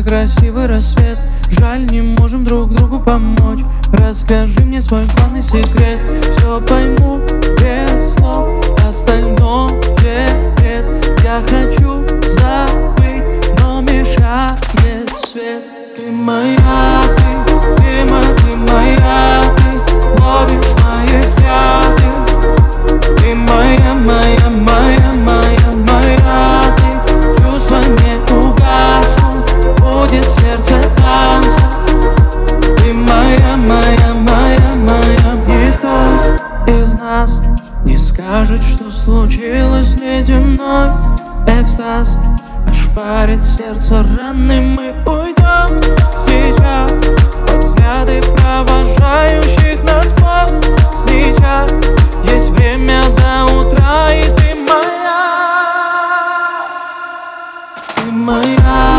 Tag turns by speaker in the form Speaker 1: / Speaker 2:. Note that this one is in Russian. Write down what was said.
Speaker 1: красивый рассвет. Жаль, не можем друг другу помочь. Расскажи мне свой главный секрет. Все пойму без слов, остальное бред. Я хочу забыть, но мешает свет. Ты моя, ты моя, ты ловишь мои взгляды. Ты моя, моя, моя, моя, моя. Ты чувства не угаснут, будет сердце в танце. Ты моя, моя, моя, моя. Никто из нас не скажет, что случилось. Ледяной экстаз ошпарит сердце раны. Мы уйдем сейчас под взгляды провожающих нас после час. Есть время до утра, и ты моя. Ты моя.